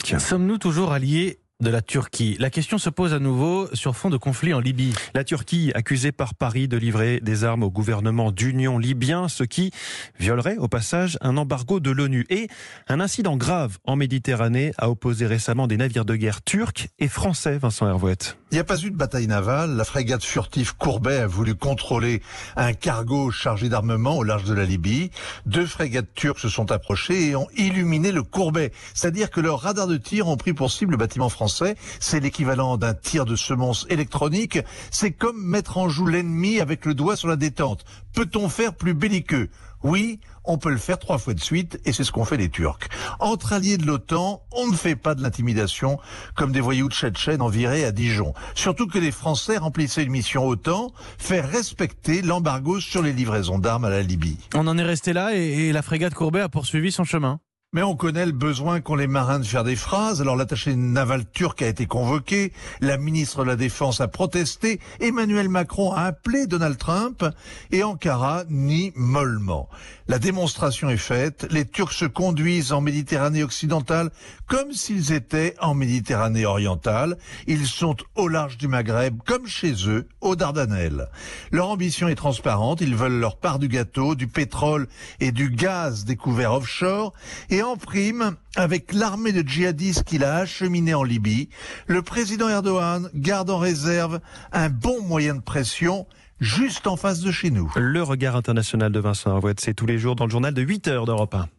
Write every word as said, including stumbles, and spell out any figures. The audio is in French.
Atlantique. Sommes-nous toujours alliés de la Turquie? La question se pose à nouveau sur fond de conflit en Libye. La Turquie, accusée par Paris de livrer des armes au gouvernement d'union libyen, ce qui violerait au passage un embargo de l'ONU. Et un incident grave en Méditerranée a opposé récemment des navires de guerre turcs et français, Vincent Hervouette. Il n'y a pas eu de bataille navale. La frégate furtive Courbet a voulu contrôler un cargo chargé d'armement au large de la Libye. Deux frégates turques se sont approchées et ont illuminé le Courbet. C'est-à-dire que leurs radars de tir ont pris pour cible le bâtiment français. C'est l'équivalent d'un tir de semonce électronique. C'est comme mettre en joue l'ennemi avec le doigt sur la détente. Peut-on faire plus belliqueux? Oui, on peut le faire trois fois de suite, et c'est ce qu'ont fait les Turcs. Entre alliés de l'OTAN, on ne fait pas de l'intimidation comme des voyous tchétchènes envirés à Dijon. Surtout que les Français remplissaient une mission OTAN, faire respecter l'embargo sur les livraisons d'armes à la Libye. On en est resté là et, et la frégate Courbet a poursuivi son chemin. Mais on connaît le besoin qu'ont les marins de faire des phrases. Alors l'attaché naval turc a été convoqué, la ministre de la Défense a protesté, Emmanuel Macron a appelé Donald Trump et Ankara nie mollement. La démonstration est faite, les Turcs se conduisent en Méditerranée occidentale comme s'ils étaient en Méditerranée orientale. Ils sont au large du Maghreb comme chez eux, aux Dardanelles. Leur ambition est transparente, ils veulent leur part du gâteau, du pétrole et du gaz découverts offshore. Et en prime, avec l'armée de djihadistes qu'il a acheminée en Libye, le président Erdogan garde en réserve un bon moyen de pression juste en face de chez nous. Le regard international de Vincent Hervouette, c'est tous les jours dans le journal de huit heures d'Europe un.